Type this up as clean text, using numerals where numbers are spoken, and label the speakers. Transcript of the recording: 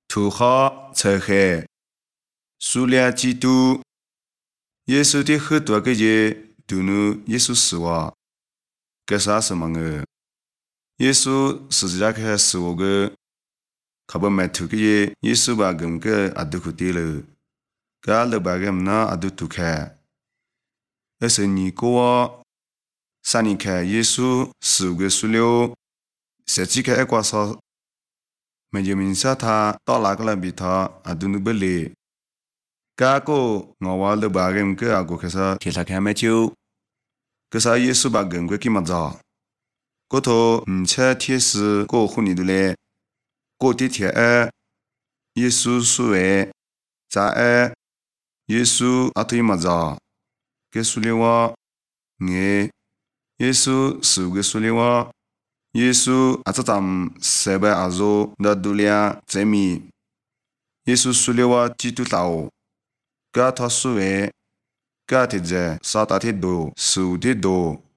Speaker 1: 土豪才黑，数量基督，耶稣的很多个人都能耶稣死亡，这啥什么个？耶稣实际上开始我个，可不买土个耶稣把根个阿都苦地了，个了把个那阿都土开，而是你过三年开耶稣死个数了，实际开一挂少。没有明显他到哪个那边他啊都能不来，个个我话了把人个啊个开始提他看没就，可是耶稣把人个给么着，个头切天使个护你的嘞，个的天爱，耶稣所谓在爱，耶稣啊对么着，个说的话，耶稣是个说的话。耶稣啊，这咱西北亚洲那度量在米，耶稣说的话基督道，个他所谓个的在撒旦的道，受的道。